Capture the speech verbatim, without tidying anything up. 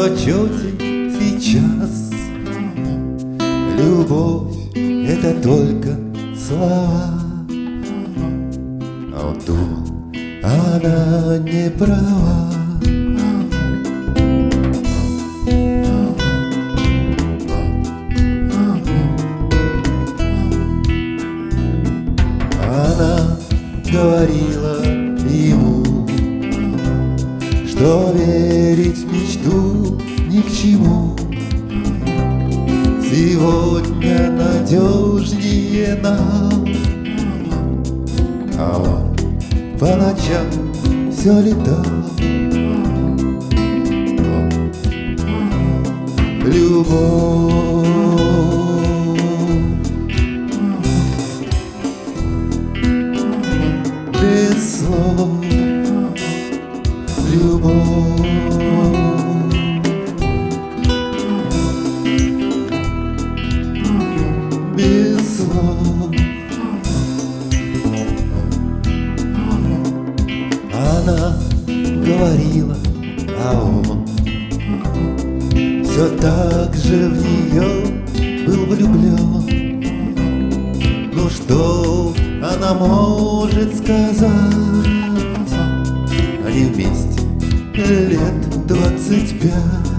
почете сейчас. Любовь — это только слова, а он думал, она не права. Она говорила ему, что верить в мечту ни к чему. Сегодня надежнее нам, а он по ночам все летал. Любовь без слов, любовь без слов. Она говорила, а он все так же в нее был влюблен. Ну что она может сказать? Они вместе лет двадцать пять.